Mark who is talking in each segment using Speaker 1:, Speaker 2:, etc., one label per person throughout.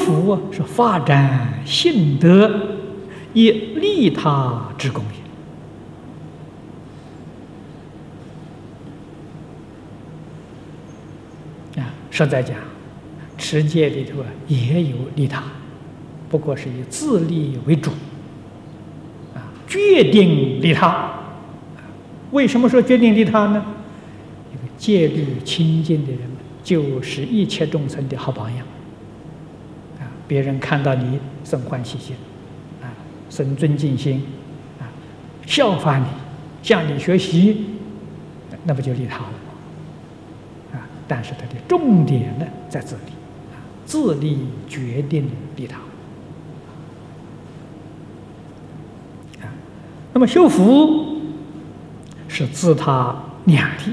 Speaker 1: 福是发展性德，以利他之功也。实在讲，持戒里头也有利他，不过是以自利为主，决定利他。为什么说决定利他呢？一个戒律清净的人们，就是一切众生的好榜样。别人看到你生欢喜心，生尊敬心，效法你，向你学习，那不就利他了吗？但是它的重点呢在自利，自利决定利他。那么修福是自他两利，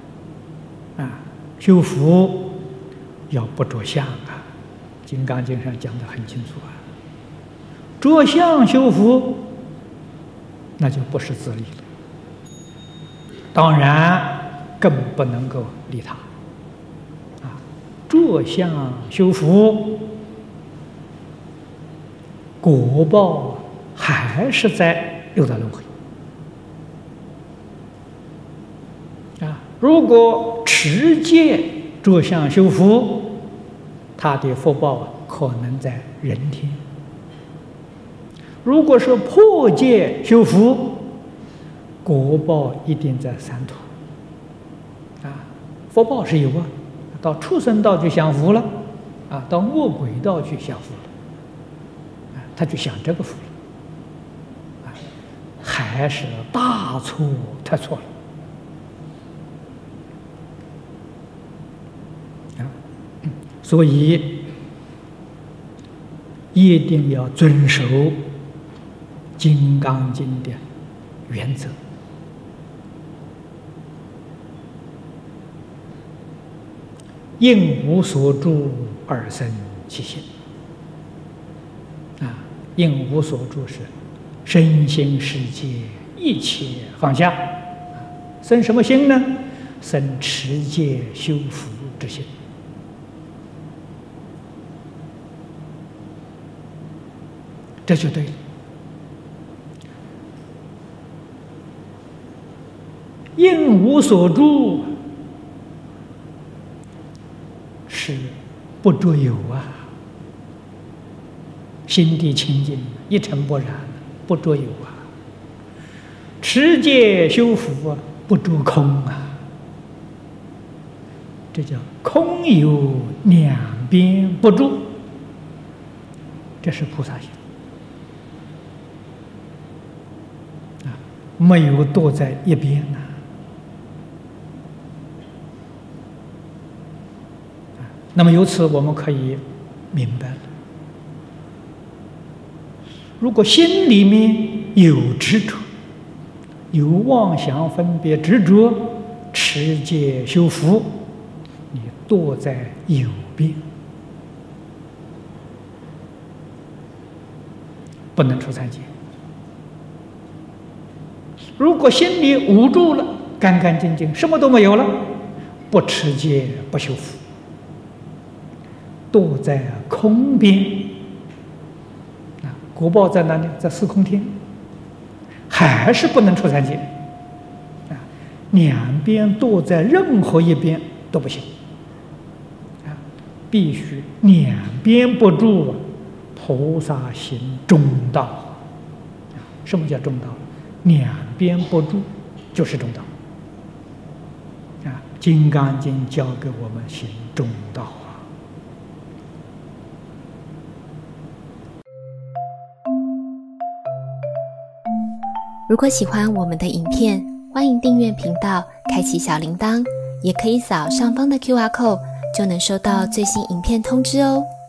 Speaker 1: 修福要不着相《金刚经》上讲得很清楚着相修福，那就不是自利了，当然更不能够利他。着相修福，果报还是在六道轮回。如果持戒着相修福，他的福报可能在人天；如果是破戒修福，果报一定在三途。福报是有到畜生道去享福了，到恶鬼道去享福了，他就享这个福了，还是大错特错了。所以一定要遵守《金刚经》的原则。应无所住而生其心。应无所住是身心世界一切放下，生什么心呢？生持戒修福之心。这就对了。应无所住是不着有心地清净，一尘不染，不着有持戒修福不着空这叫空有两边不住，这是菩萨行。没有堕在一边那么由此我们可以明白了，如果心里面有执着，有妄想分别执着，持戒修福，你堕在有边，不能出三界。如果心里无住了，干干净净，什么都没有了，不持戒不修福，堕在空边，果报在哪里？在四空天，还是不能出三界。两边堕在任何一边都不行，必须两边不住，菩萨行中道。什么叫中道？两边不住就是中道。《金刚经》教给我们行中道
Speaker 2: 如果喜欢我们的影片，欢迎订阅频道，开启小铃铛，也可以扫上方的 QR code，就能收到最新影片通知哦。